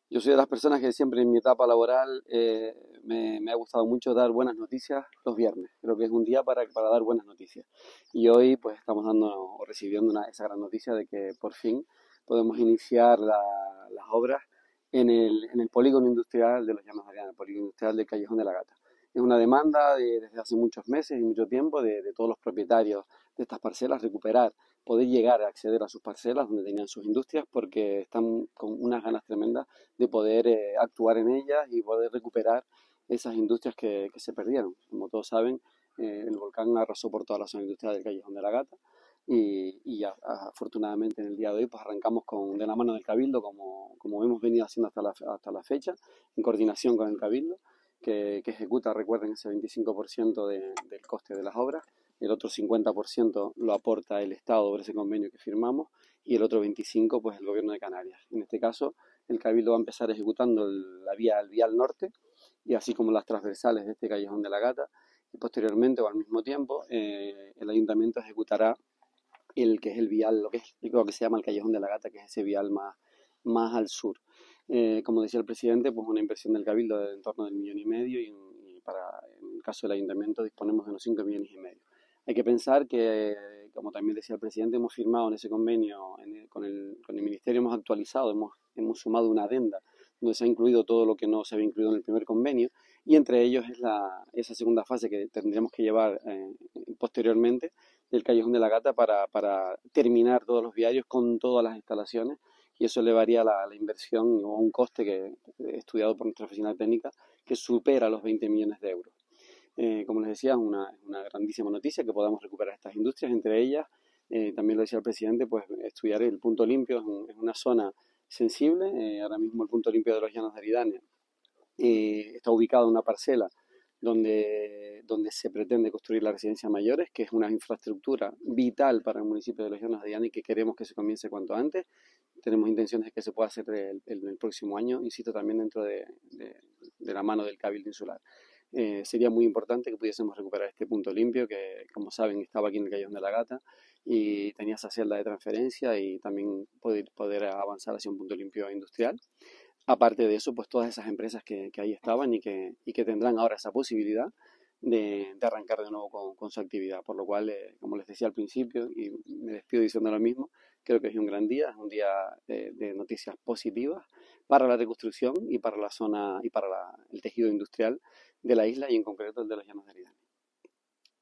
Yo soy de las personas que siempre en mi etapa laboral me ha gustado mucho dar buenas noticias los viernes. Creo que es un día para dar buenas noticias. Y hoy pues estamos dando o recibiendo esa gran noticia de que por fin podemos iniciar las obras en el polígono industrial de los Llanos de Ariana, el polígono industrial del Callejón de la Gata. Es una demanda desde hace muchos meses y mucho tiempo de todos los propietarios de estas parcelas recuperar, poder llegar a acceder a sus parcelas donde tenían sus industrias porque están con unas ganas tremendas de poder actuar en ellas y poder recuperar esas industrias que se perdieron. Como todos saben, el volcán arrasó por toda la zona industrial del Callejón de la Gata y afortunadamente en el día de hoy pues arrancamos de la mano del Cabildo como hemos venido haciendo hasta la fecha, en coordinación con el Cabildo, que ejecuta, recuerden, ese 25% del coste de las obras. El otro 50% lo aporta el Estado por ese convenio que firmamos y el otro 25% pues el Gobierno de Canarias. En este caso, el Cabildo va a empezar ejecutando el vial norte y así como las transversales de este Callejón de la Gata y posteriormente o al mismo tiempo el Ayuntamiento ejecutará el que es el vial, lo que se llama el Callejón de la Gata, que es ese vial más al sur. Como decía el presidente, pues una inversión del Cabildo de en torno del 1,5 millones y en el caso del Ayuntamiento disponemos de unos 5,5 millones. Hay que pensar que, como también decía el presidente, hemos firmado en ese convenio con el Ministerio, hemos actualizado, hemos sumado una adenda donde se ha incluido todo lo que no se había incluido en el primer convenio y entre ellos es esa segunda fase que tendríamos que llevar posteriormente del Callejón de la Gata para terminar todos los viarios con todas las instalaciones y eso elevaría la inversión o un coste que estudiado por nuestra oficina técnica que supera los 20 millones de euros. Como les decía, es una grandísima noticia que podamos recuperar estas industrias, entre ellas, también lo decía el presidente, pues estudiar el punto limpio es una zona sensible. Ahora mismo el punto limpio de los Llanos de Aridane está ubicado en una parcela donde se pretende construir la residencia mayores, que es una infraestructura vital para el municipio de Los Llanos de Diana y que queremos que se comience cuanto antes. Tenemos intenciones de que se pueda hacer el próximo año, insisto, también dentro de la mano del Cabildo Insular. Sería muy importante que pudiésemos recuperar este punto limpio que, como saben, estaba aquí en el Callejón de la Gata y tenía esa celda de transferencia y también poder avanzar hacia un punto limpio industrial. Aparte de eso, pues todas esas empresas que ahí estaban y que tendrán ahora esa posibilidad de arrancar de nuevo con su actividad. Por lo cual, como les decía al principio, y me despido diciendo lo mismo, creo que es un gran día, es un día de noticias positivas para la reconstrucción y para la zona y para el tejido industrial de la isla y en concreto el de los Llanos de Aridane.